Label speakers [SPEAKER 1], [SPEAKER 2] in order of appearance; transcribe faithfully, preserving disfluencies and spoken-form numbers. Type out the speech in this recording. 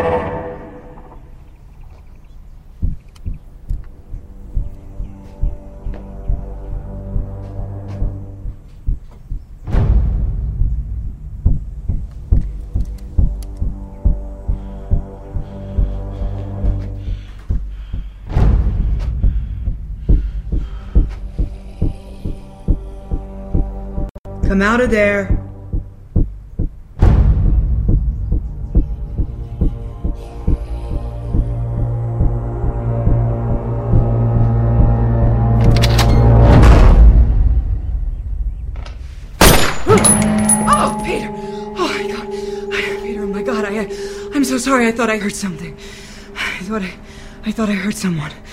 [SPEAKER 1] Come out of there.
[SPEAKER 2] Oh, Peter! Oh, my God. Peter, oh, my God. I, I'm so sorry. I thought I heard something. I thought I, I thought I heard someone.